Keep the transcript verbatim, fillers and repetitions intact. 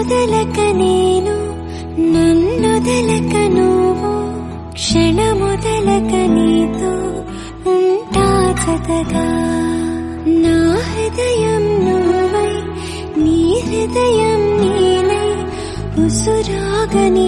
వదలక నేను నన్నొదలక నువ్వు క్షణమొదలక నీతో ఉంటా జతగా నా హృదయం నువ్వై నీ హృదయం నేనై ఉసురాగని